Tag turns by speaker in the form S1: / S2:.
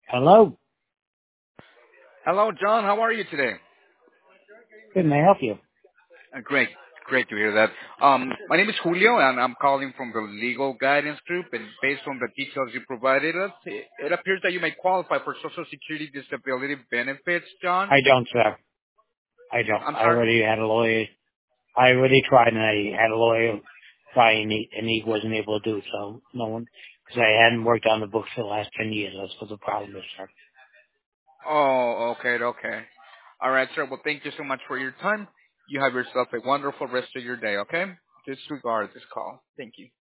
S1: Hello.
S2: Hello, John. How are you today?
S1: Good, may I help you?
S2: Great. Great to hear that. My name is Julio, and I'm calling from the Legal Guidance Group. And based on the details you provided us, it appears that you may qualify for Social Security disability benefits, John.
S1: I don't, sir. I don't.
S2: I'm
S1: I
S2: sorry.
S1: already had a lawyer. I already tried, and I had a lawyer try, and he wasn't able to do so. No one, because I hadn't worked on the books for the last 10 years. That's what the problem is, sir.
S2: Oh, okay, okay. All right, sir. Well, thank you so much for your time. You have yourself a wonderful rest of your day, okay? Disregard this call. Thank you.